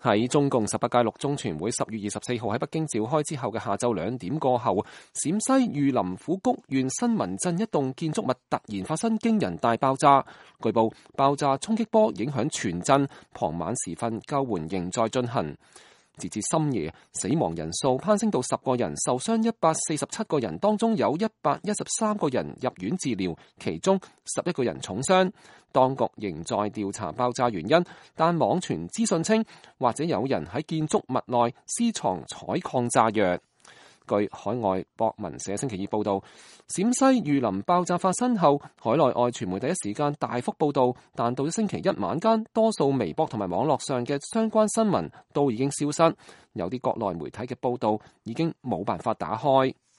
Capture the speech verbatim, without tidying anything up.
喺中共十八屆六中全會十月二十四號喺北京召開之後嘅下晝兩點過後，陝西榆林虎谷縣新民鎮一棟建築物突然發生驚人大爆炸，據報爆炸衝擊波影響全鎮，傍晚時分救援仍在進行。截至深夜，死亡人數攀升到十個人，受傷一百四十七個人，當中有一百一十三個人入院治療，其中十一個人重傷。當局仍在調查爆炸原因，但網傳資訊稱，或者有人喺建築物內私藏採礦炸藥。據海外博文社星期二報道，陝西榆林爆炸發生後，海內外傳媒第一時間大幅報道，但到咗星期一晚間，多數微博同埋網絡上嘅相關新聞都已經消失，有啲國內媒體嘅報道已經冇辦法打開。